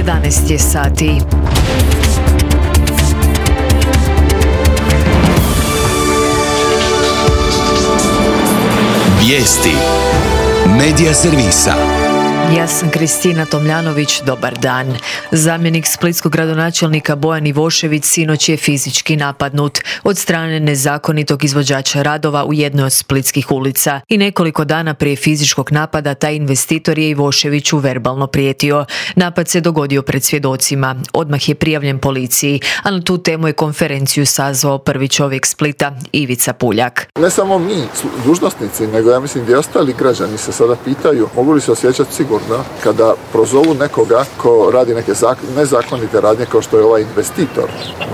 11 je sati. Vijesti Medija servisa. Ja sam Kristina Tomljanović, dobar dan. Zamjenik splitskog gradonačelnika Bojan Ivošević sinoć je fizički napadnut od strane nezakonitog izvođača radova u jednoj od splitskih ulica. I nekoliko dana prije fizičkog napada taj investitor je Ivoševiću verbalno prijetio. Napad se dogodio pred svjedocima. Odmah je prijavljen policiji, a na tu temu je konferenciju sazvao prvi čovjek Splita, Ivica Puljak. Ne samo mi, dužnosnici, nego ja mislim i ostali građani se sada pitaju mogu li se osjećati sigurno kada prozovu nekoga ko radi neke nezakonite radnje kao što je ovaj investitor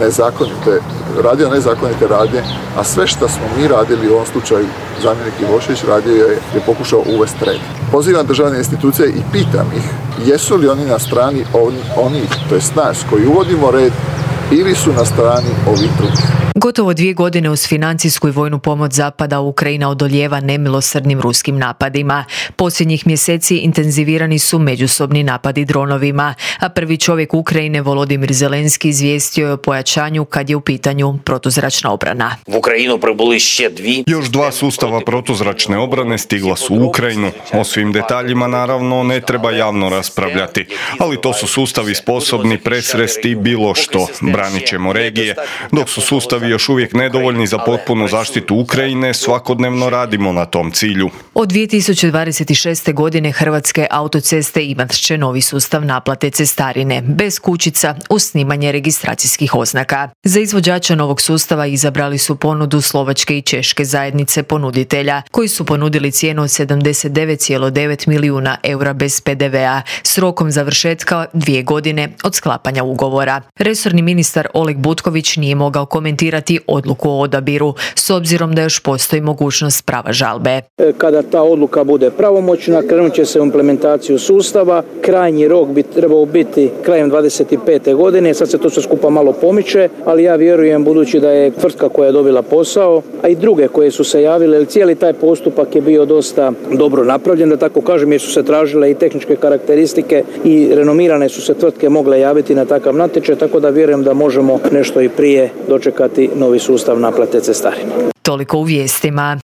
radio nezakonite radnje, a sve što smo mi radili u ovom slučaju zamjenik Ivošević radio je pokušao uvesti red. Pozivam državne institucije i pitam ih jesu li oni na strani onih, to jest nas koji uvodimo red, ili su na strani ovih drugih. Gotovo 2 godine uz financijsku i vojnu pomoć Zapada Ukrajina odolijeva nemilosrdnim ruskim napadima. Posljednjih mjeseci intenzivirani su međusobni napadi dronovima, a prvi čovjek Ukrajine Volodimir Zelenski izvijestio je o pojačanju kad je u pitanju protuzračna obrana. U Ukrajinu pribuli još 2 sustava protuzračne obrane stigla su u Ukrajinu. O svim detaljima naravno ne treba javno raspravljati, ali to su sustavi sposobni presresti bilo što. Branit ćemo regije, dok su sustavi još uvijek nedovoljni za potpunu zaštitu Ukrajine, svakodnevno radimo na tom cilju. Od 2026. godine Hrvatske autoceste imat će novi sustav naplate cestarine, bez kućica, uz snimanje registracijskih oznaka. Za izvođača novog sustava izabrali su ponudu slovačke i češke zajednice ponuditelja, koji su ponudili cijenu od 79,9 milijuna eura bez PDV-a, s rokom završetka 2 godine od sklapanja ugovora. Resorni ministar Oleg Butković nije mogao komentirati odluku o odabiru, s obzirom da još postoji mogućnost prava žalbe. Kada ta odluka bude pravomoćna, krenut će se u implementaciju sustava. Krajnji rok bi trebao biti krajem 25. godine, sad se to sve skupa malo pomiče, ali ja vjerujem, budući da je tvrtka koja je dobila posao, a i druge koje su se javile, jer cijeli taj postupak je bio dosta dobro napravljen, da tako kažem, jer su se tražile i tehničke karakteristike i renomirane su se tvrtke mogle javiti na takav natječaj, tako da vjerujem da možemo nešto i prije dočekati novi sustav naplate cestarine. Toliko u vijestima.